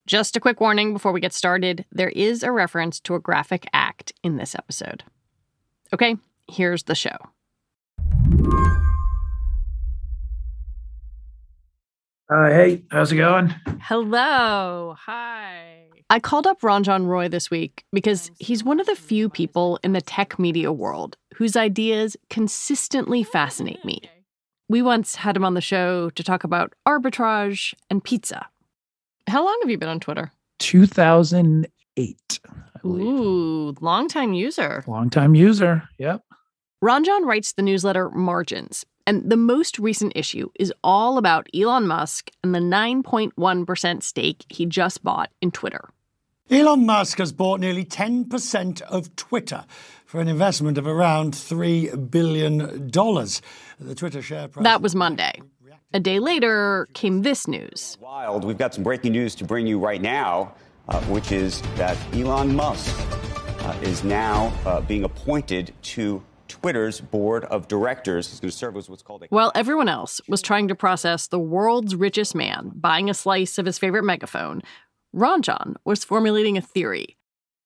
Just a quick warning before we get started. There is a reference to a graphic act in this episode. Okay, here's the show. Hey, how's it going? Hello. Hi. I called up Ranjan Roy this week because he's one of the few people in the tech media world whose ideas consistently fascinate me. We once had him on the show to talk about arbitrage and pizza. How long have you been on Twitter? 2008, I believe. Ooh, longtime user. Longtime user, yep. Ranjan writes the newsletter Margins, and the most recent issue is all about Elon Musk and the 9.1% stake he just bought in Twitter. Elon Musk has bought nearly 10% of Twitter for an investment of around $3 billion. The Twitter share price... That was Monday. A day later came this news. Wild. We've got some breaking news to bring you right now, which is that Elon Musk is now being appointed to Twitter's board of directors. He's going to serve as what's called a... While everyone else was trying to process the world's richest man buying a slice of his favorite megaphone, Ranjan was formulating a theory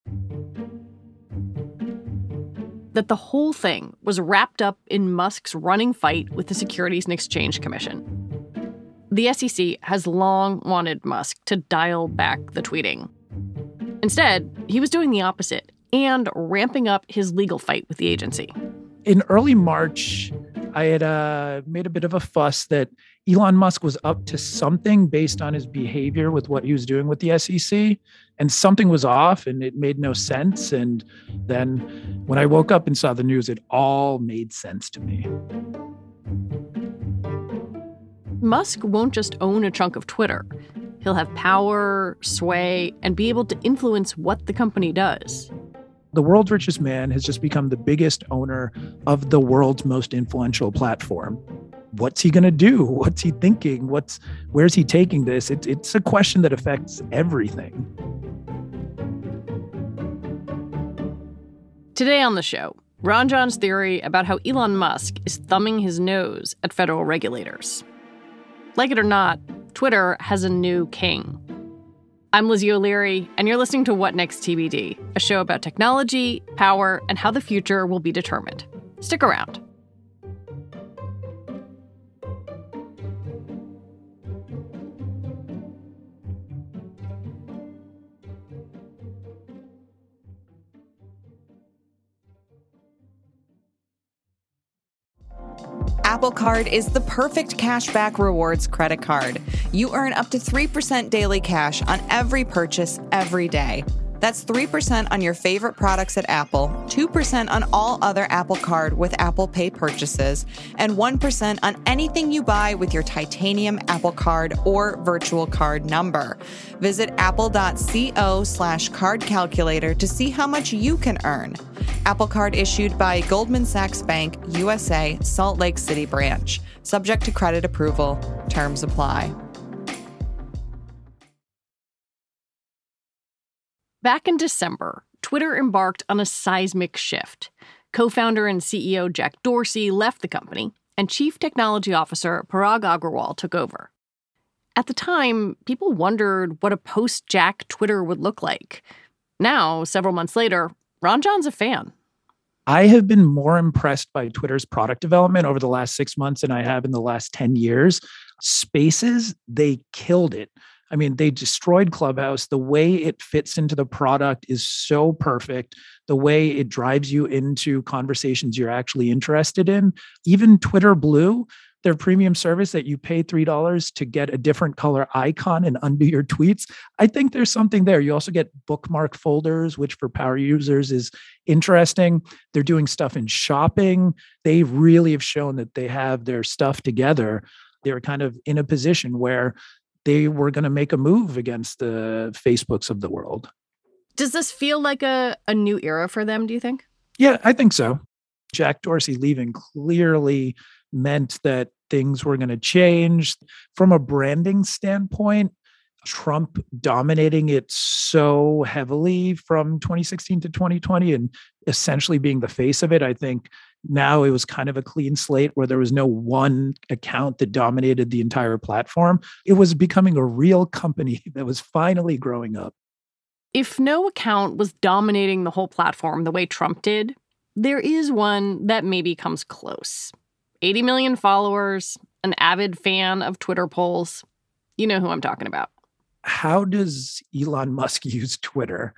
that the whole thing was wrapped up in Musk's running fight with the Securities and Exchange Commission. The SEC has long wanted Musk to dial back the tweeting. Instead, he was doing the opposite and ramping up his legal fight with the agency. In early March, I had made a bit of a fuss that Elon Musk was up to something based on his behavior with what he was doing with the SEC, and something was off and it made no sense. And then when I woke up and saw the news, it all made sense to me. Musk won't just own a chunk of Twitter. He'll have power, sway, and be able to influence what the company does. The world's richest man has just become the biggest owner of the world's most influential platform. What's he going to do? What's he thinking? Where's he taking this? It's a question that affects everything. Today on the show, Ranjan's theory about how Elon Musk is thumbing his nose at federal regulators. Like it or not, Twitter has a new king. I'm Lizzie O'Leary, and you're listening to What Next TBD, a show about technology, power, and how the future will be determined. Stick around. Apple Card is the perfect cashback rewards credit card. You earn up to 3% daily cash on every purchase every day. That's 3% on your favorite products at Apple, 2% on all other Apple Card with Apple Pay purchases, and 1% on anything you buy with your titanium Apple Card or virtual card number. Visit apple.co/card calculator to see how much you can earn. Apple Card issued by Goldman Sachs Bank, USA, Salt Lake City branch. Subject to credit approval. Terms apply. Back in December, Twitter embarked on a seismic shift. Co-founder and CEO Jack Dorsey left the company, and Chief Technology Officer Parag Agrawal took over. At the time, people wondered what a post-Jack Twitter would look like. Now, several months later, Ranjan's a fan. I have been more impressed by Twitter's product development over the last 6 months than I have in the last 10 years. Spaces, they killed it. I mean, they destroyed Clubhouse. The way it fits into the product is so perfect. The way it drives you into conversations you're actually interested in. Even Twitter Blue, their premium service that you pay $3 to get a different color icon and undo your tweets. I think there's something there. You also get bookmark folders, which for power users is interesting. They're doing stuff in shopping. They really have shown that they have their stuff together. They're kind of in a position where they were going to make a move against the Facebooks of the world. Does this feel like a new era for them, do you think? Yeah, I think so. Jack Dorsey leaving clearly meant that things were going to change. From a branding standpoint, Trump dominating it so heavily from 2016 to 2020 and essentially being the face of it. I think now it was kind of a clean slate where there was no one account that dominated the entire platform. It was becoming a real company that was finally growing up. If no account was dominating the whole platform the way Trump did, there is one that maybe comes close. 80 million followers, an avid fan of Twitter polls. You know who I'm talking about. How does Elon Musk use Twitter?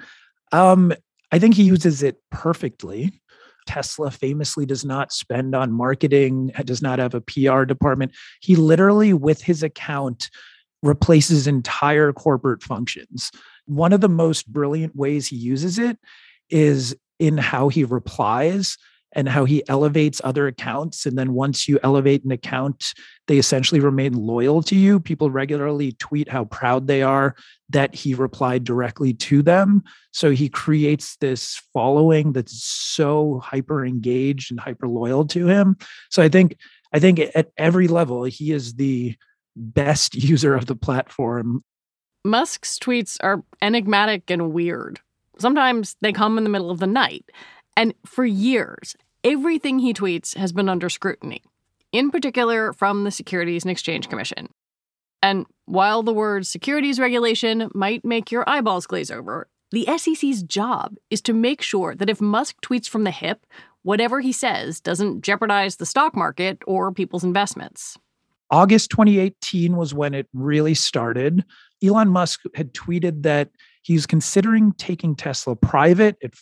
I think he uses it perfectly. Tesla famously does not spend on marketing, does not have a PR department. He literally, with his account, replaces entire corporate functions. One of the most brilliant ways he uses it is in how he replies and how he elevates other accounts. And then once you elevate an account, they essentially remain loyal to you. People regularly tweet how proud they are that he replied directly to them. So he creates this following that's so hyper engaged and hyper loyal to him. So I think at every level, he is the best user of the platform. Musk's tweets are enigmatic and weird. Sometimes they come in the middle of the night. And for years, everything he tweets has been under scrutiny, in particular from the Securities and Exchange Commission. And while the word securities regulation might make your eyeballs glaze over, the SEC's job is to make sure that if Musk tweets from the hip, whatever he says doesn't jeopardize the stock market or people's investments. August 2018 was when it really started. Elon Musk had tweeted that he's considering taking Tesla private at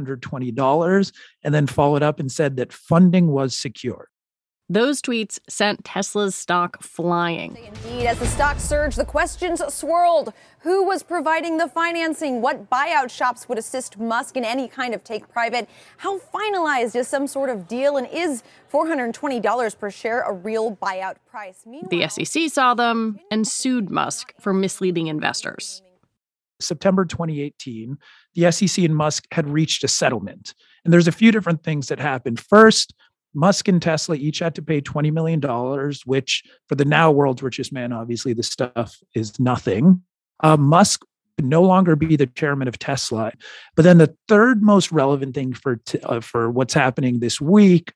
$420 and then followed up and said that funding was secure. Those tweets sent Tesla's stock flying. Indeed, as the stock surged, the questions swirled. Who was providing the financing? What buyout shops would assist Musk in any kind of take private? How finalized is some sort of deal? And is $420 per share a real buyout price? Meanwhile, the SEC saw them and sued Musk for misleading investors. September 2018, the SEC and Musk had reached a settlement. And there's a few different things that happened. First, Musk and Tesla each had to pay $20 million, which for the now world's richest man, obviously this stuff is nothing. Musk could no longer be the chairman of Tesla. But then the third most relevant thing for what's happening this week,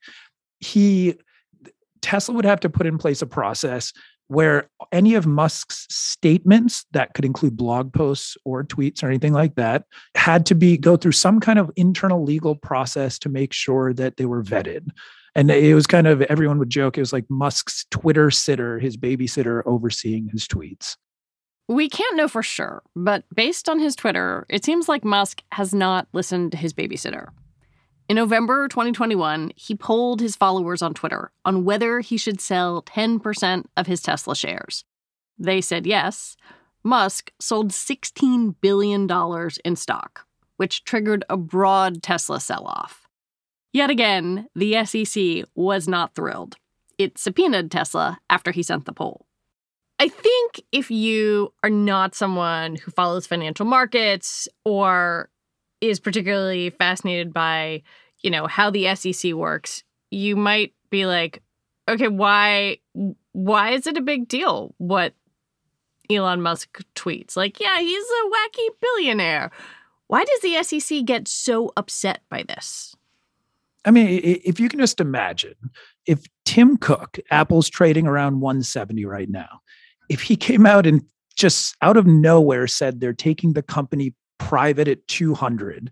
Tesla would have to put in place a process where any of Musk's statements that could include blog posts or tweets or anything like that had to go through some kind of internal legal process to make sure that they were vetted. And it was kind of, everyone would joke, it was like Musk's Twitter sitter, his babysitter overseeing his tweets. We can't know for sure, but based on his Twitter, it seems like Musk has not listened to his babysitter. In November 2021, he polled his followers on Twitter on whether he should sell 10% of his Tesla shares. They said yes. Musk sold $16 billion in stock, which triggered a broad Tesla sell-off. Yet again, the SEC was not thrilled. It subpoenaed Tesla after he sent the poll. I think if you are not someone who follows financial markets or is particularly fascinated by, how the SEC works, you might be like, okay, why is it a big deal what Elon Musk tweets? Like, yeah, he's a wacky billionaire. Why does the SEC get so upset by this? I mean, if you can just imagine, if Tim Cook, Apple's trading around 170 right now, if he came out and just out of nowhere said they're taking the company private at 200,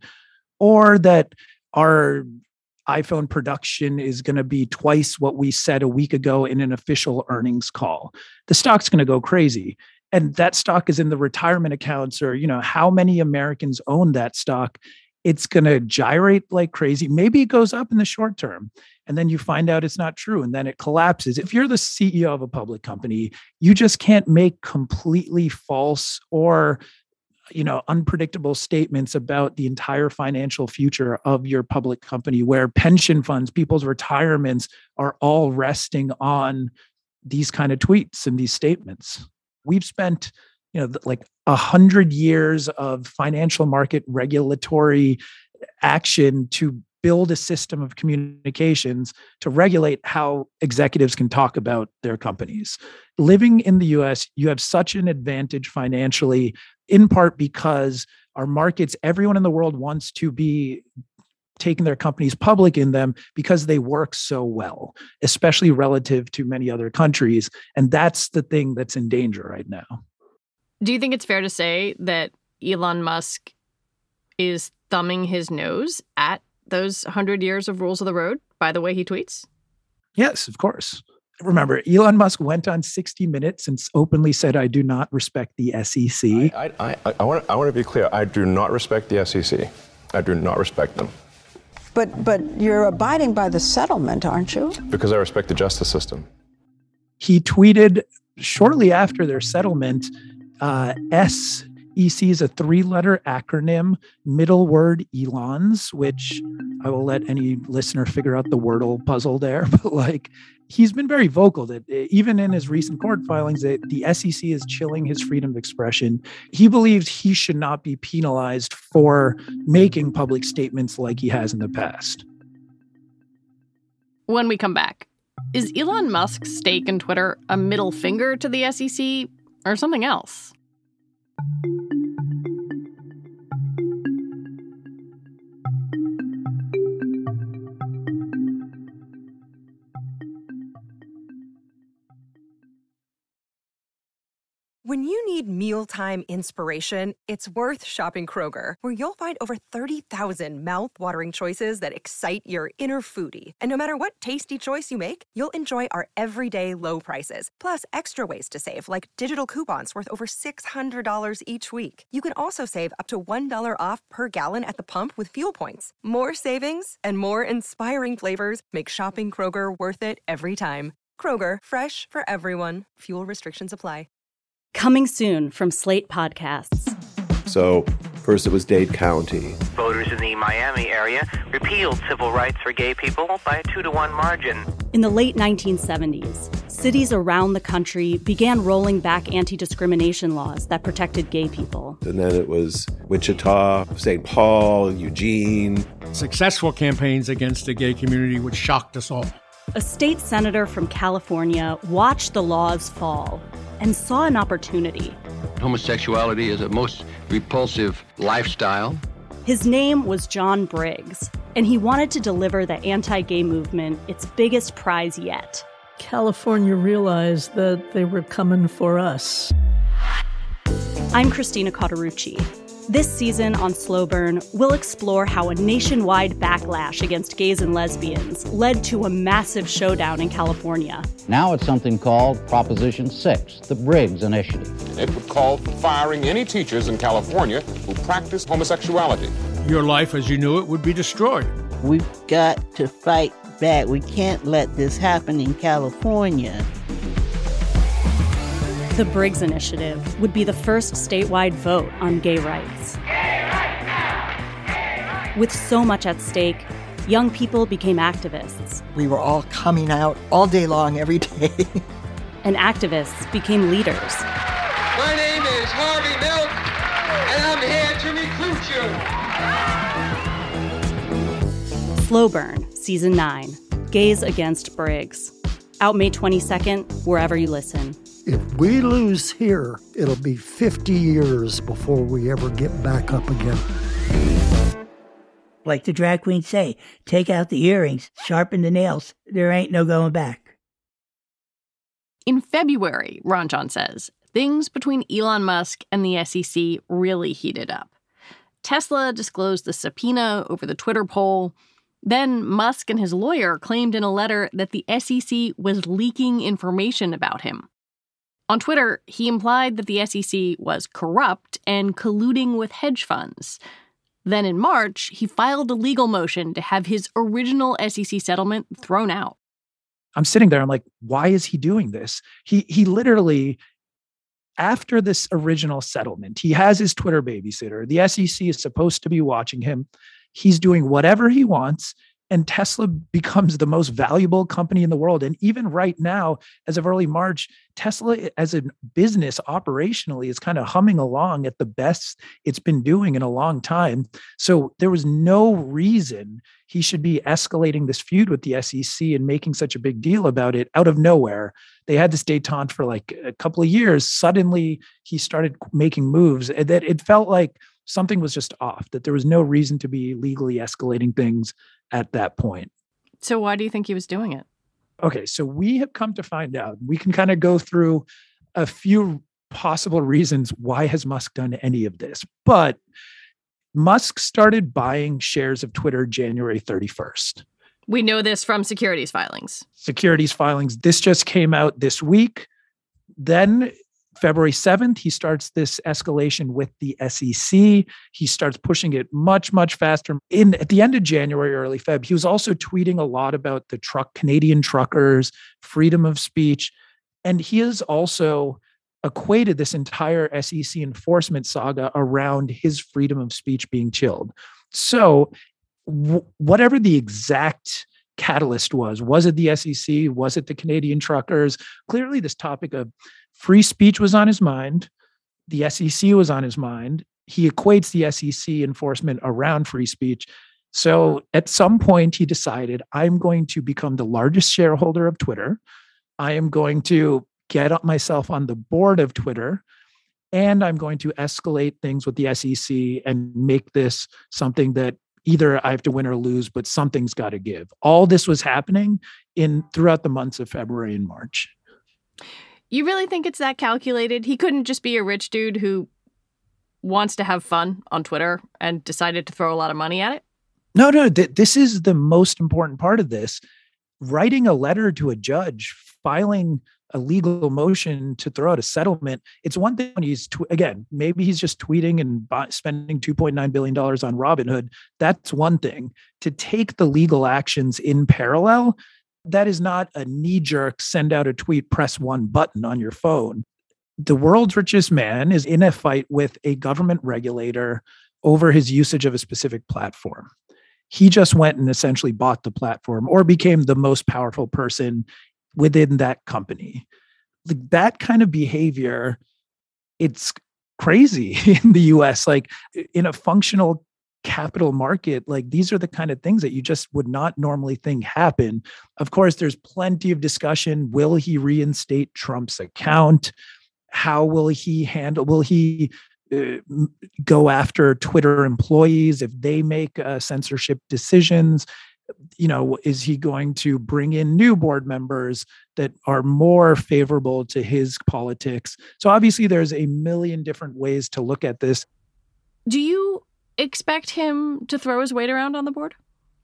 or that our iPhone production is going to be twice what we said a week ago in an official earnings call, the stock's going to go crazy. And that stock is in the retirement accounts, or, how many Americans own that stock? It's going to gyrate like crazy. Maybe it goes up in the short term, and then you find out it's not true, and then it collapses. If you're the CEO of a public company, you just can't make completely false or, unpredictable statements about the entire financial future of your public company, where pension funds, people's retirements are all resting on these kind of tweets and these statements. We've spent like 100 years of financial market regulatory action to build a system of communications to regulate how executives can talk about their companies. Living in the US, you have such an advantage financially, in part because our markets, everyone in the world wants to be taking their companies public in them because they work so well, especially relative to many other countries. And that's the thing that's in danger right now. Do you think it's fair to say that Elon Musk is thumbing his nose at those 100 years of rules of the road by the way he tweets? Yes, of course. Remember, Elon Musk went on 60 Minutes and openly said, I do not respect the SEC. I want to be clear. I do not respect the SEC. I do not respect them. But you're abiding by the settlement, aren't you? Because I respect the justice system. He tweeted shortly after their settlement, SEC is a 3-letter acronym, middle word Elon's, which I will let any listener figure out the Wordle puzzle there. But he's been very vocal that even in his recent court filings, that the SEC is chilling his freedom of expression. He believes he should not be penalized for making public statements like he has in the past. When we come back, is Elon Musk's stake in Twitter a middle finger to the SEC or something else? When you need mealtime inspiration, it's worth shopping Kroger, where you'll find over 30,000 mouth-watering choices that excite your inner foodie. And no matter what tasty choice you make, you'll enjoy our everyday low prices, plus extra ways to save, like digital coupons worth over $600 each week. You can also save up to $1 off per gallon at the pump with fuel points. More savings and more inspiring flavors make shopping Kroger worth it every time. Kroger, fresh for everyone. Fuel restrictions apply. Coming soon from Slate Podcasts. So, first it was Dade County. Voters in the Miami area repealed civil rights for gay people by a 2-to-1 margin. In the late 1970s, cities around the country began rolling back anti-discrimination laws that protected gay people. And then it was Wichita, St. Paul, Eugene. Successful campaigns against the gay community, which shocked us all. A state senator from California watched the laws fall and saw an opportunity. Homosexuality is a most repulsive lifestyle. His name was John Briggs, and he wanted to deliver the anti-gay movement its biggest prize yet. California realized that they were coming for us. I'm Christina Cauterucci. This season on Slow Burn, we'll explore how a nationwide backlash against gays and lesbians led to a massive showdown in California. Now it's something called Proposition 6, the Briggs Initiative. It would call for firing any teachers in California who practice homosexuality. Your life as you knew it would be destroyed. We've got to fight back. We can't let this happen in California. The Briggs Initiative would be the first statewide vote on gay rights. Gay rights now! Gay rights! With so much at stake, young people became activists. We were all coming out all day long, every day. And activists became leaders. My name is Harvey Milk, and I'm here to recruit you. Slow Burn, Season 9, Gays Against Briggs. Out May 22nd, wherever you listen. If we lose here, it'll be 50 years before we ever get back up again. Like the drag queens say, take out the earrings, sharpen the nails. There ain't no going back. In February, Ranjan says, things between Elon Musk and the SEC really heated up. Tesla disclosed the subpoena over the Twitter poll. Then Musk and his lawyer claimed in a letter that the SEC was leaking information about him. On Twitter, he implied that the SEC was corrupt and colluding with hedge funds. Then in March, he filed a legal motion to have his original SEC settlement thrown out. I'm sitting there, I'm like, why is he doing this? He literally, after this original settlement, he has his Twitter babysitter. The SEC is supposed to be watching him. He's doing whatever he wants. and Tesla becomes the most valuable company in the world. And even right now, as of early March, Tesla as a business operationally is kind of humming along at the best it's been doing in a long time. So there was no reason he should be escalating this feud with the SEC and making such a big deal about it out of nowhere. They had this detente for like a couple of years. Suddenly he started making moves and that it felt like something was just off, that there was no reason to be legally escalating things at that point. So why do you think he was doing it? Okay, so we have come to find out, we can kind of go through a few possible reasons why has Musk done any of this. But Musk started buying shares of Twitter January 31st. We know this from securities filings. Securities filings. This just came out this week. Then February 7th, he starts this escalation with the SEC. He starts pushing it much, much faster. At the end of January, early Feb, he was also tweeting a lot about the Canadian truckers, freedom of speech. And he has also equated this entire SEC enforcement saga around his freedom of speech being chilled. So whatever the exact catalyst was it the SEC? Was it the Canadian truckers? Clearly, this topic of free speech was on his mind. The SEC was on his mind. He equates the SEC enforcement around free speech. So at some point, he decided, I'm going to become the largest shareholder of Twitter. I am going to get up myself on the board of Twitter, and I'm going to escalate things with the SEC and make this something that either I have to win or lose, but something's got to give. All this was happening throughout the months of February and March. You really think it's that calculated? He couldn't just be a rich dude who wants to have fun on Twitter and decided to throw a lot of money at it? No, this is the most important part of this. Writing a letter to a judge, filing a legal motion to throw out a settlement. It's one thing when he's, again, maybe he's just tweeting and spending $2.9 billion on Robinhood. That's one thing. To take the legal actions in parallel, that is not a knee-jerk, send out a tweet, press one button on your phone. The world's richest man is in a fight with a government regulator over his usage of a specific platform. He just went and essentially bought the platform or became the most powerful person within that company. Like that kind of behavior, it's crazy in the US. Like in a functional capital market, like these are the kind of things that you just would not normally think happen. Of course, there's plenty of discussion. Will he reinstate Trump's account? How will he handle, will he go after Twitter employees if they make censorship decisions? You know, is he going to bring in new board members that are more favorable to his politics? So obviously there's a million different ways to look at this. Do you expect him to throw his weight around on the board?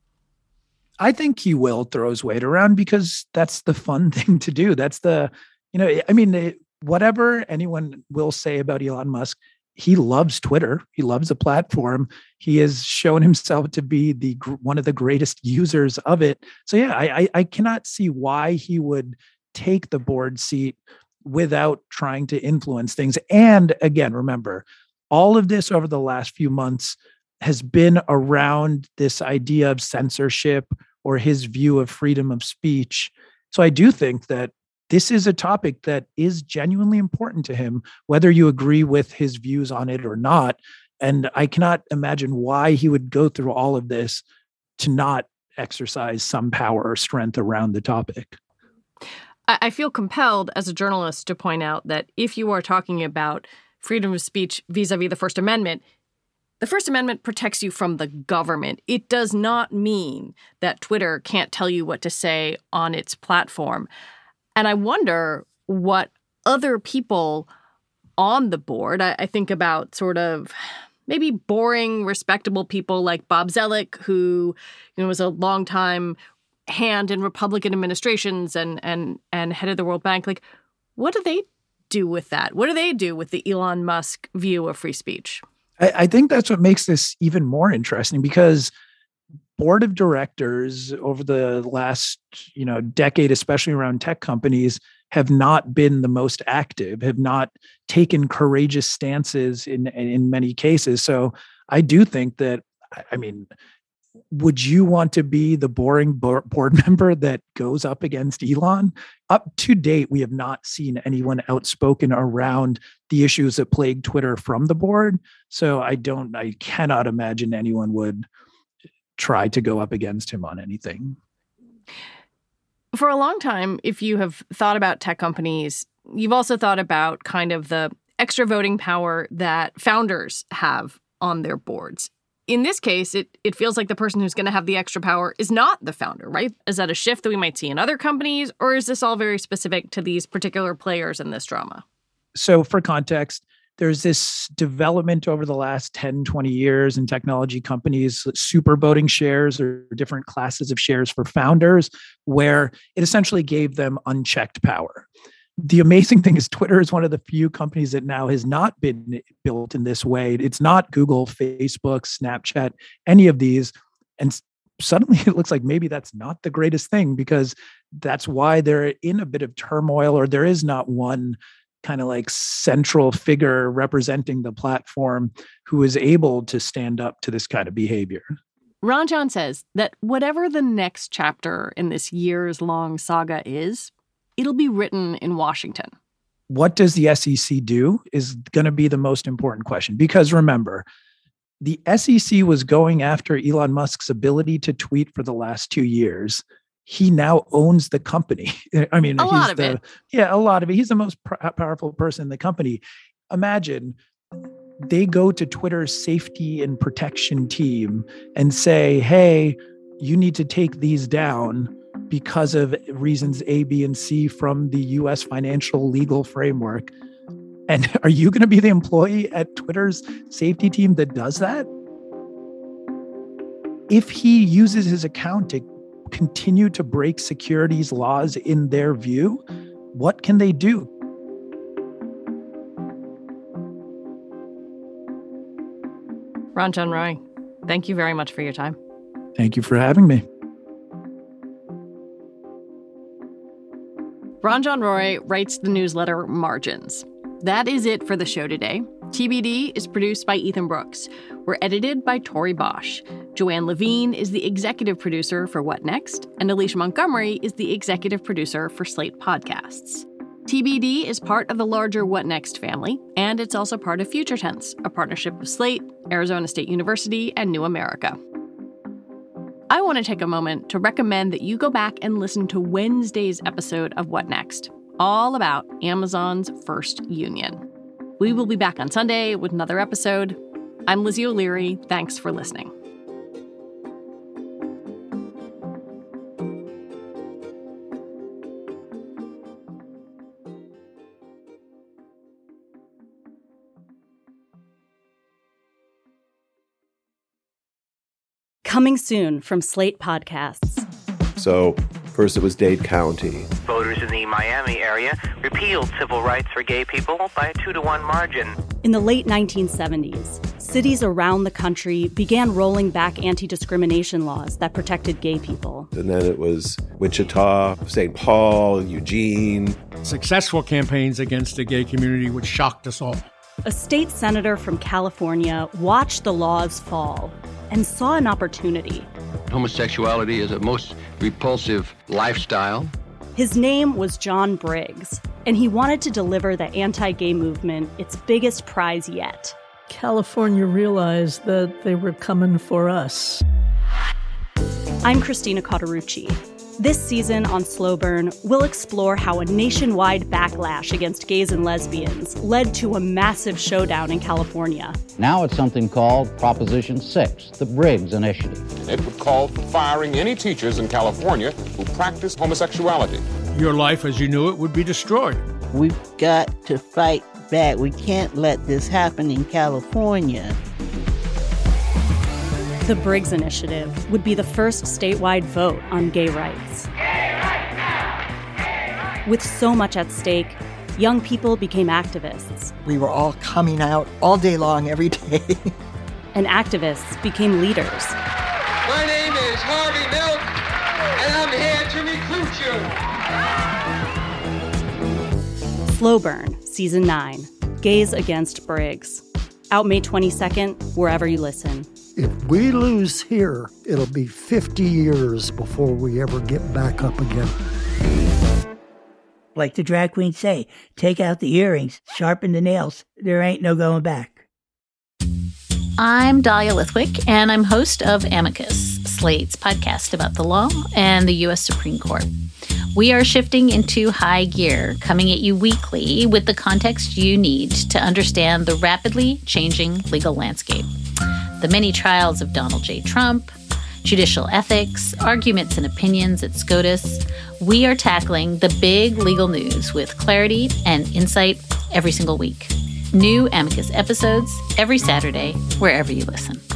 I think he will throw his weight around because that's the fun thing to do. That's the, you know, I mean, whatever anyone will say about Elon Musk, he loves Twitter. He loves the platform. He has shown himself to be one of the greatest users of it. So yeah, I cannot see why he would take the board seat without trying to influence things. And again, remember, all of this over the last few months has been around this idea of censorship or his view of freedom of speech. So I do think that this is a topic that is genuinely important to him, whether you agree with his views on it or not. And I cannot imagine why he would go through all of this to not exercise some power or strength around the topic. I feel compelled as a journalist to point out that if you are talking about freedom of speech vis-a-vis the First Amendment protects you from the government. It does not mean that Twitter can't tell you what to say on its platform. And I wonder what other people on the board, I think about sort of maybe boring, respectable people like Bob Zoellick, who was a longtime hand in Republican administrations and head of the World Bank. Like, what do they do with that? What do they do with the Elon Musk view of free speech? I think that's what makes this even more interesting because board of directors over the last, decade, especially around tech companies, have not been the most active, have not taken courageous stances in many cases. So I do think that, would you want to be the boring board member that goes up against Elon? Up to date, we have not seen anyone outspoken around the issues that plague Twitter from the board. So I cannot imagine anyone would try to go up against him on anything. For a long time, if you have thought about tech companies, you've also thought about kind of the extra voting power that founders have on their boards. In this case, it feels like the person who's going to have the extra power is not the founder, right? Is that a shift that we might see in other companies, or is this all very specific to these particular players in this drama? So for context, there's this development over the last 10, 20 years in technology companies, super voting shares or different classes of shares for founders, where it essentially gave them unchecked power. The amazing thing is Twitter is one of the few companies that now has not been built in this way. It's not Google, Facebook, Snapchat, any of these. And suddenly it looks like maybe that's not the greatest thing, because that's why they're in a bit of turmoil, or there is not one kind of like central figure representing the platform who is able to stand up to this kind of behavior. Ranjan says that whatever the next chapter in this years-long saga is, it'll be written in Washington. What does the SEC do is going to be the most important question. Because remember, the SEC was going after Elon Musk's ability to tweet for the last 2 years. He now owns the company. I mean, a lot of it. He's the most powerful person in the company. Imagine they go to Twitter's safety and protection team and say, hey, you need to take these down because of reasons A, B, and C from the U.S. financial legal framework. And are you going to be the employee at Twitter's safety team that does that? If he uses his account to continue to break securities laws in their view, what can they do? Ranjan Roy, thank you very much for your time. Thank you for having me. Ranjan Roy writes the newsletter Margins. That is it for the show today. TBD is produced by Ethan Brooks. We're edited by Tori Bosch. Joanne Levine is the executive producer for What Next, and Alicia Montgomery is the executive producer for Slate Podcasts. TBD is part of the larger What Next family, and it's also part of Future Tense, a partnership of Slate, Arizona State University, and New America. I want to take a moment to recommend that you go back and listen to Wednesday's episode of What Next, all about Amazon's First Union. We will be back on Sunday with another episode. I'm Lizzie O'Leary. Thanks for listening. Coming soon from Slate Podcasts. So first it was Dade County. Voters in the Miami area repealed civil rights for gay people by a 2-to-1 margin. In the late 1970s, cities around the country began rolling back anti-discrimination laws that protected gay people. And then it was Wichita, St. Paul, Eugene. Successful campaigns against the gay community, which shocked us all. A state senator from California watched the laws fall and saw an opportunity. Homosexuality is a most repulsive lifestyle. His name was John Briggs, and he wanted to deliver the anti-gay movement its biggest prize yet. California realized that they were coming for us. I'm Christina Cauterucci. This season on Slow Burn, we'll explore how a nationwide backlash against gays and lesbians led to a massive showdown in California. Now it's something called Proposition 6, the Briggs Initiative. It would call for firing any teachers in California who practice homosexuality. Your life as you knew it would be destroyed. We've got to fight back. We can't let this happen in California. The Briggs Initiative would be the first statewide vote on gay rights. Gay rights now! Gay rights! With so much at stake, young people became activists. We were all coming out all day long, every day. And activists became leaders. My name is Harvey Milk, and I'm here to recruit you. Slow Burn, Season 9, Gays Against Briggs. Out May 22nd, wherever you listen. If we lose here, it'll be 50 years before we ever get back up again. Like the drag queens say, take out the earrings, sharpen the nails. There ain't no going back. I'm Dahlia Lithwick, and I'm host of Amicus, Slate's podcast about the law and the U.S. Supreme Court. We are shifting into high gear, coming at you weekly with the context you need to understand the rapidly changing legal landscape. The many trials of Donald J. Trump, judicial ethics, arguments and opinions at SCOTUS. We are tackling the big legal news with clarity and insight every single week. New Amicus episodes every Saturday, wherever you listen.